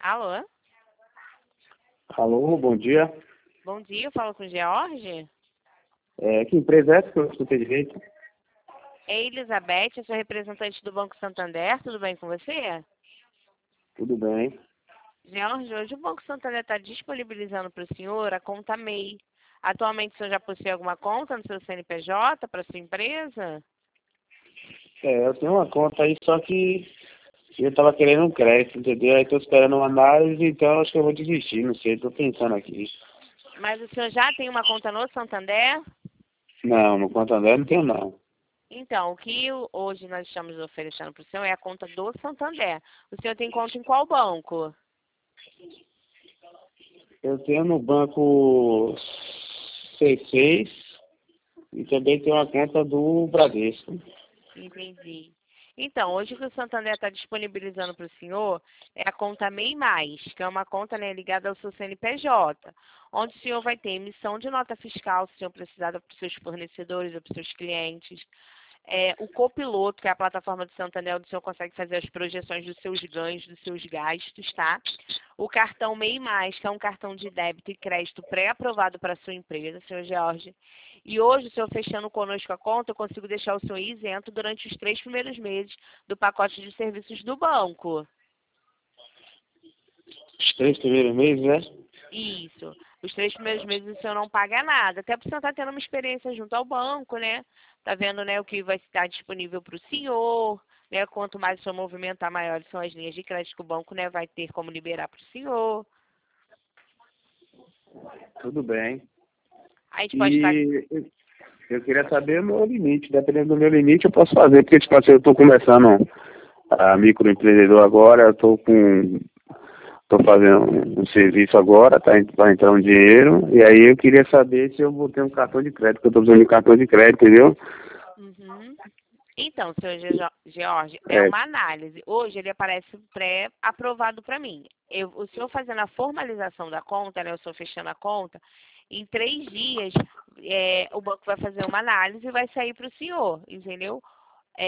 Alô? Alô, bom dia. Bom dia, eu falo com o George. Que empresa é essa que eu escutei direito? É Elizabeth, eu sou representante do Banco Santander, tudo bem com você? Tudo bem. George, hoje o Banco Santander está disponibilizando para o senhor a conta MEI. Atualmente o senhor já possui alguma conta no seu CNPJ para sua empresa? Eu tenho uma conta aí, só que eu tava querendo um crédito, entendeu? Aí tô esperando uma análise, então acho que eu vou desistir, não sei, tô pensando aqui. Mas o senhor já tem uma conta no Santander? Não, no Santander não tenho não. Então, o que hoje nós estamos oferecendo para o senhor é a conta do Santander. O senhor tem conta em qual banco? Eu tenho no banco C6 e também tenho uma conta do Bradesco. Entendi. Então, hoje o que o Santander está disponibilizando para o senhor é a conta MEI Mais, que é uma conta, né, ligada ao seu CNPJ, onde o senhor vai ter emissão de nota fiscal, se o senhor precisar para os seus fornecedores ou para os seus clientes. O Copiloto, que é a plataforma do Santander, onde o senhor consegue fazer as projeções dos seus ganhos, dos seus gastos, tá? O cartão MEI Mais, que é um cartão de débito e crédito pré-aprovado para a sua empresa, senhor George. E hoje, o senhor fechando conosco a conta, eu consigo deixar o senhor isento durante os 3 primeiros meses do pacote de serviços do banco. Os 3 primeiros meses, né? Isso. Os 3 primeiros meses o senhor não paga nada. Até porque o senhor está tendo uma experiência junto ao banco, né? Está vendo, né, o que vai estar disponível para o senhor, né? Quanto mais o senhor movimentar, maiores são as linhas de crédito que o banco, né, vai ter como liberar para o senhor. Tudo bem. A gente pode estar... E eu queria saber o meu limite. Dependendo do meu limite, eu posso fazer, porque, tipo assim, eu estou começando a microempreendedor agora, eu tô fazendo um serviço agora, tá entrando um dinheiro, e aí eu queria saber se eu vou ter um cartão de crédito, porque eu tô precisando de cartão de crédito, entendeu? Uhum. Então, senhor George, é É, uma análise. Hoje ele aparece pré-aprovado para mim. O senhor fazendo a formalização da conta, né, o senhor fechando a conta, em 3 dias o banco vai fazer uma análise e vai sair para o senhor, entendeu?